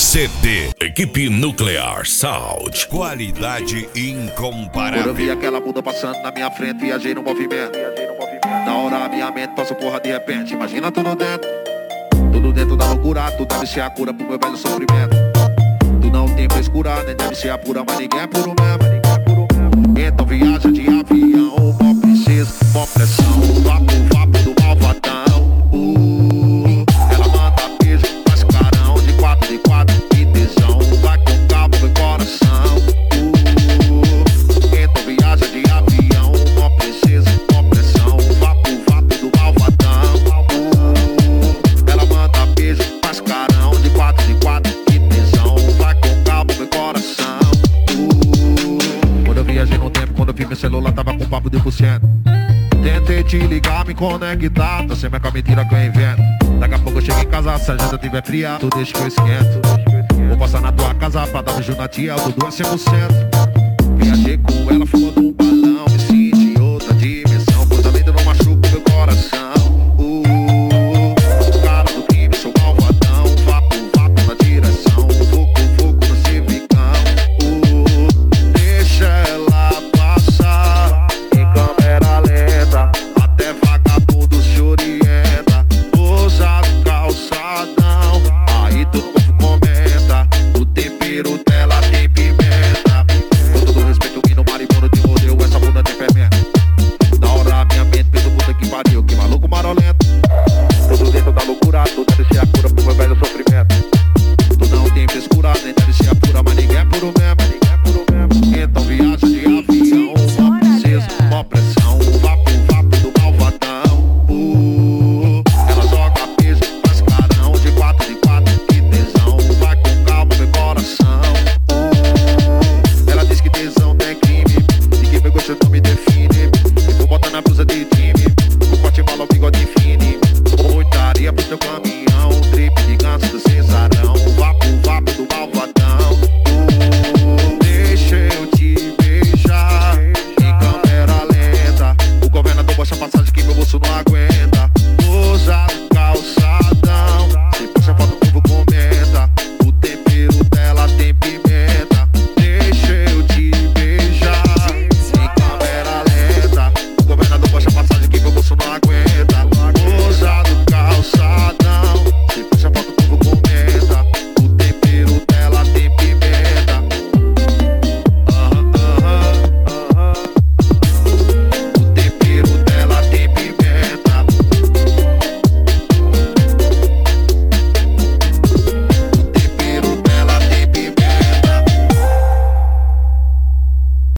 CD, equipe Nuclear Sound. Qualidade incomparável. Quando eu vi aquela bunda passando na minha frente, viajei no movimento. Na hora minha mente passou porra de repente. Imagina tudo dentro da loucura. Tu deve ser a cura pro meu velho sofrimento. Tu não tem frescura, nem deve ser a pura, mas ninguém é puro mesmo. Então viaja de avião, mó princesa, mó pressão. Vapo do malvadão. Ela manda beijo, faz carão de 4x4, que tesão. Vai com calma no coração. Então viaja de avião, mó princesa, mó pressão. Vapo do malvadão. Ela manda beijo, faz carão de 4x4, que tesão. Vai com calma no coração. Quando eu viajei no tempo, quando eu vi meu celular tava com papo de %. Tentei te ligar, me conectar, tô sem minha mentira que eu invento. Daqui a pouco eu chego em casa, se a janta tiver fria, tu deixa que eu esquento. Vou passar na tua casa pra dar beijo na tia, tudo a 100%. Viajei com ela, fumando um balão, me senti em outra dimensão, pois a vida não machuca meu coração. Cara do crime, sou malvadão, vapo na direção, fogo no civicão. Deixa ela passar em câmera lenta, até vagabundo se orienta. Usa calçadão, aí todo mundo comenta. O tempero dela tem pimenta. Com todo respeito, o maribondo te mordeu, essa bunda tem fermento. Na hora minha mente fez o puta que pariu, que maluco marolento. Tudo dentro da loucura, tudo